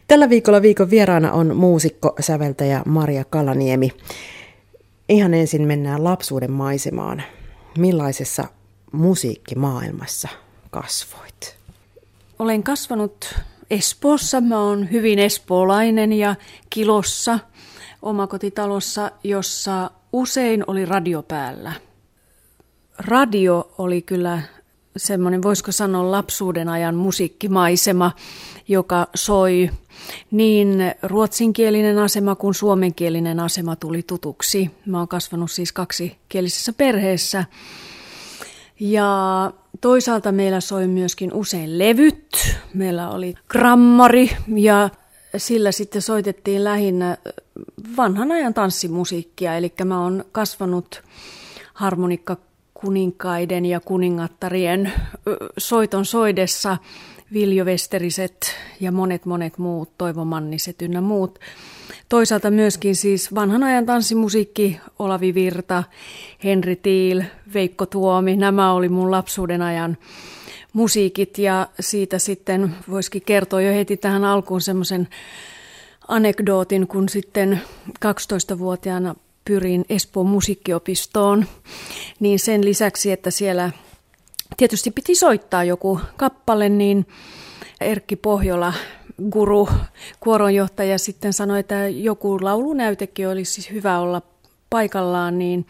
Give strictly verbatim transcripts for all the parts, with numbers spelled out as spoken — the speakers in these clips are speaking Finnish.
Tällä viikolla viikon vieraana on muusikko, säveltäjä Maria Kalaniemi. Ihan ensin mennään lapsuuden maisemaan. Millaisessa musiikkimaailmassa kasvoit? Olen kasvanut Espoossa. Mä oon hyvin espoolainen ja Kilossa omakotitalossa, jossa usein oli radio päällä. Radio oli kyllä semmoinen, voisiko sanoa, lapsuuden ajan musiikkimaisema, joka soi. Niin ruotsinkielinen asema kuin suomenkielinen asema tuli tutuksi. Mä oon kasvanut siis kaksikielisessä perheessä. Ja toisaalta meillä soi myöskin usein levyt. Meillä oli grammari ja sillä sitten soitettiin lähinnä vanhan ajan tanssimusiikkia. Eli mä oon kasvanut harmonikkakuninkaiden ja kuningattarien soiton soidessa. Viljo Westeriset ja monet monet muut, Toivo Manniset ynnä muut. Toisaalta myöskin siis vanhan ajan tanssimusiikki, Olavi Virta, Henri Tiil, Veikko Tuomi, nämä oli mun lapsuuden ajan musiikit. Ja siitä sitten voisikin kertoa jo heti tähän alkuun semmoisen anekdootin, kun sitten kaksitoistavuotiaana pyrin Espoon musiikkiopistoon, niin sen lisäksi, että siellä tietysti piti soittaa joku kappale, niin Erkki Pohjola, guru, kuoronjohtaja, sitten sanoi, että joku laulunäytekin olisi hyvä olla paikallaan, niin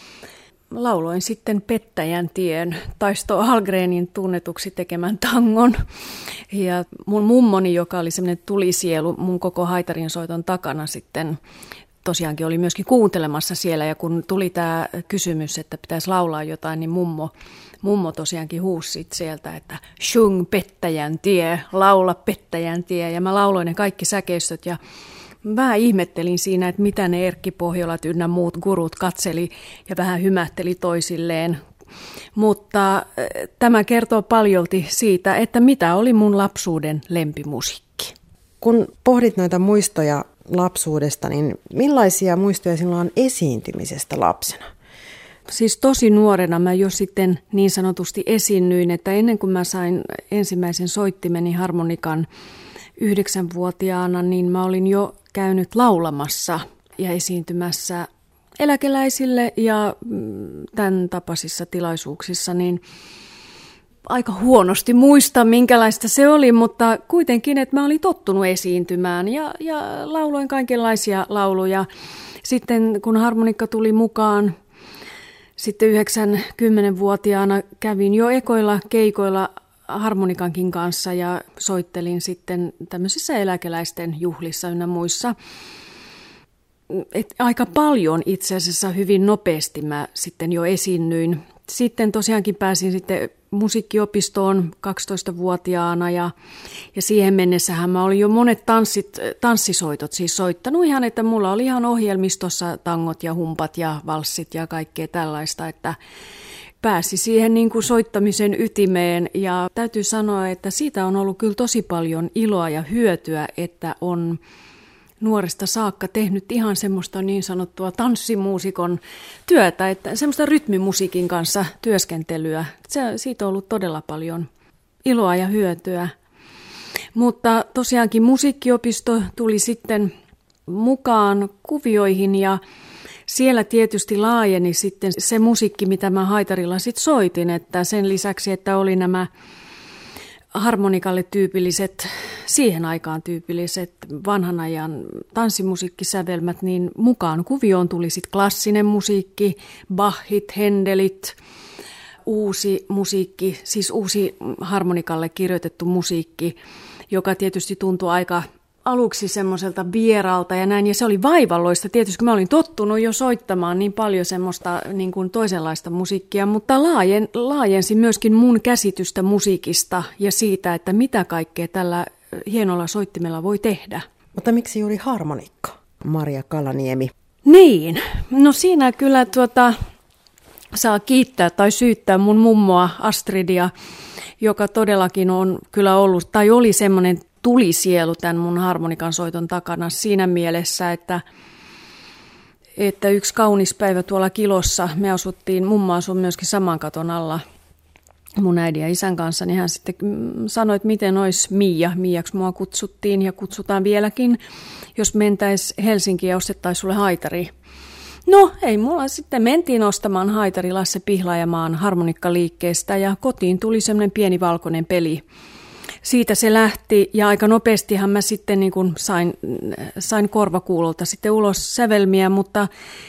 lauloin sitten Pettäjän tien, Taisto Ahlgrenin tunnetuksi tekemän tangon. Ja mun mummoni, joka oli semmoinen tulisielu mun koko haitarin soiton takana sitten, tosiaankin oli myöskin kuuntelemassa siellä, ja kun tuli tämä kysymys, että pitäisi laulaa jotain, niin mummo, mummo tosiaankin huusi sieltä, että sjung Pettäjän tie, laula Pettäjän tie, ja mä lauloin ne kaikki säkeistöt, ja vähän ihmettelin siinä, että mitä ne Erkki Pohjolat ynnä muut gurut katseli, ja vähän hymähteli toisilleen. Mutta tämä kertoo paljolti siitä, että mitä oli mun lapsuuden lempimusiikki. Kun pohdit noita muistoja lapsuudesta, niin millaisia muistoja sinulla on esiintymisestä lapsena? Siis tosi nuorena mä jo sitten niin sanotusti esiinnyin, että ennen kuin mä sain ensimmäisen soittimeni harmonikan yhdeksänvuotiaana, niin mä olin jo käynyt laulamassa ja esiintymässä eläkeläisille ja tämän tapaisissa tilaisuuksissa, niin aika huonosti muista, minkälaista se oli, mutta kuitenkin, että mä olin tottunut esiintymään ja, ja lauloin kaikenlaisia lauluja. Sitten kun harmonikka tuli mukaan, sitten yhdeksänkymmenvuotiaana kävin jo ekoilla keikoilla harmonikankin kanssa ja soittelin sitten tämmöisissä eläkeläisten juhlissa ynnä muissa. Et aika paljon itse asiassa hyvin nopeasti mä sitten jo esiinnyin. Sitten tosiaankin pääsin sitten musiikkiopistoon kaksitoistavuotiaana ja, ja siihen mennessähän mä olin jo monet tanssit, tanssisoitot siis soittanut ihan, että mulla oli ihan ohjelmistossa tangot ja humpat ja valssit ja kaikkea tällaista, että pääsi siihen niin kuin soittamisen ytimeen ja täytyy sanoa, että siitä on ollut kyllä tosi paljon iloa ja hyötyä, että on nuoresta saakka tehnyt ihan semmoista niin sanottua tanssimuusikon työtä, että semmoista rytmimusiikin kanssa työskentelyä. Se, siitä on ollut todella paljon iloa ja hyötyä. Mutta tosiaankin musiikkiopisto tuli sitten mukaan kuvioihin ja siellä tietysti laajeni sitten se musiikki, mitä mä haitarilla sitten soitin, että sen lisäksi, että oli nämä harmonikalle tyypilliset, siihen aikaan tyypilliset vanhan ajan tanssimusiikkisävelmät, niin mukaan kuvioon tuli sitten klassinen musiikki, Bachit, Händelit, uusi musiikki, siis uusi harmonikalle kirjoitettu musiikki, joka tietysti tuntui aika aluksi semmoiselta vieraalta ja näin, ja se oli vaivalloista. Tietysti kun mä olin tottunut jo soittamaan niin paljon semmoista niin kuin toisenlaista musiikkia, mutta laajen, laajensi myöskin mun käsitystä musiikista ja siitä, että mitä kaikkea tällä hienolla soittimella voi tehdä. Mutta miksi juuri harmonikka, Maria Kalaniemi? Niin, no siinä kyllä tuota, saa kiittää tai syyttää mun mummoa Astridia, joka todellakin on kyllä ollut, tai oli semmoinen tulisielu tämän mun harmonikan soiton takana siinä mielessä, että, että yksi kaunis päivä tuolla Kilossa, me asuttiin, mummo asui myöskin saman katon alla, mun äidin ja isän kanssa, niin hän sitten sanoi, että miten olisi Miia. Miiaksi mua kutsuttiin ja kutsutaan vieläkin, jos mentäisiin Helsinkiin ja ostettaisiin sulle haitari. No, ei mulla sitten mentiin ostamaan haitari Lasse Pihlajamaan harmonikkaliikkeestä ja kotiin tuli semmoinen pieni valkoinen peli. Siitä se lähti ja aika nopeastihan mä sitten niin kuin sain, sain korvakuulolta sitten ulos sävelmiä, mutta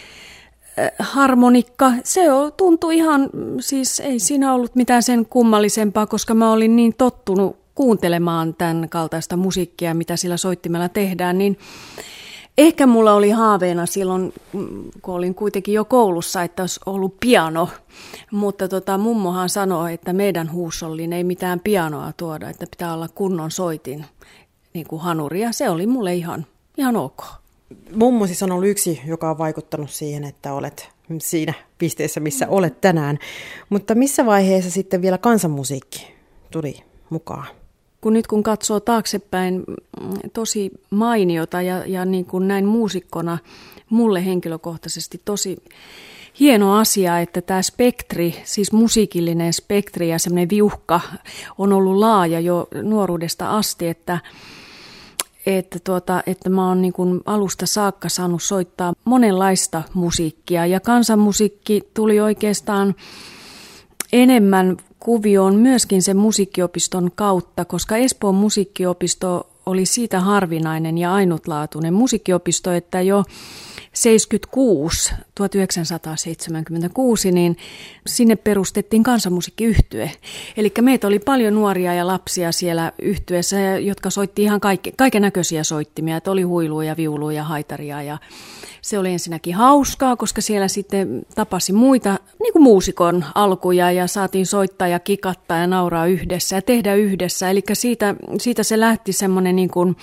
harmonikka, se tuntui ihan, siis ei siinä ollut mitään sen kummallisempaa, koska mä olin niin tottunut kuuntelemaan tämän kaltaista musiikkia, mitä sillä soittimella tehdään, niin ehkä mulla oli haaveena silloin, kun olin kuitenkin jo koulussa, että olisi ollut piano, mutta tota, mummohan sanoi, että meidän huusholliin ei mitään pianoa tuoda, että pitää olla kunnon soitin, niin kuin hanuri, ja se oli mulle ihan, ihan ok. Mummo siis on ollut yksi, joka on vaikuttanut siihen, että olet siinä pisteessä, missä olet tänään. Mutta missä vaiheessa sitten vielä kansanmusiikki tuli mukaan? Kun nyt kun katsoo taaksepäin, tosi mainiota ja, ja niin kuin näin muusikkona mulle henkilökohtaisesti tosi hieno asia, että tämä spektri, siis musiikillinen spektri ja semmoinen viuhka on ollut laaja jo nuoruudesta asti, että Että, tuota, että mä oon niin kuin alusta saakka saanut soittaa monenlaista musiikkia ja kansanmusiikki tuli oikeastaan enemmän kuvioon myöskin sen musiikkiopiston kautta, koska Espoon musiikkiopisto oli siitä harvinainen ja ainutlaatuinen musiikkiopisto, että jo seitsemänkymmentäkuusi, tuhatyhdeksänsataaseitsemänkymmentäkuusi, niin sinne perustettiin kansanmusiikkiyhtye. Eli meitä oli paljon nuoria ja lapsia siellä yhtyeessä, jotka soitti ihan kaiken näköisiä soittimia. Että oli huiluja, viuluja, haitaria ja se oli ensinnäkin hauskaa, koska siellä sitten tapasi muita niin kuin muusikon alkuja ja saatiin soittaa ja kikattaa ja nauraa yhdessä ja tehdä yhdessä. Eli siitä, siitä se lähti semmoinen niin kuin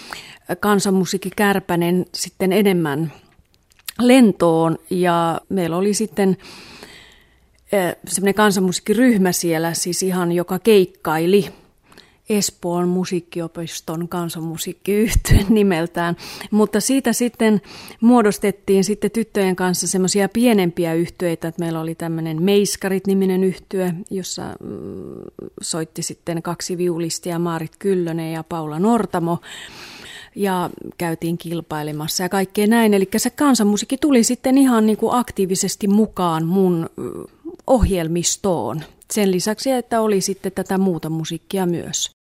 kansanmusiikkikärpänen sitten enemmän lentoon ja meillä oli sitten semmoinen kansanmusiikkiryhmä siellä, siis ihan joka keikkaili Espoon musiikkiopiston kansanmusiikkiyhtye nimeltään, mutta siitä sitten muodostettiin sitten tyttöjen kanssa semmoisia pienempiä yhtyeitä, että meillä oli tämmöinen Meiskarit-niminen yhtye, jossa soitti sitten kaksi viulistia, Maarit Kyllönen ja Paula Nortamo, ja käytiin kilpailemassa ja kaikkea näin. Eli se kansanmusiikki tuli sitten ihan niin kuin aktiivisesti mukaan mun ohjelmistoon. Sen lisäksi, että oli sitten tätä muuta musiikkia myös.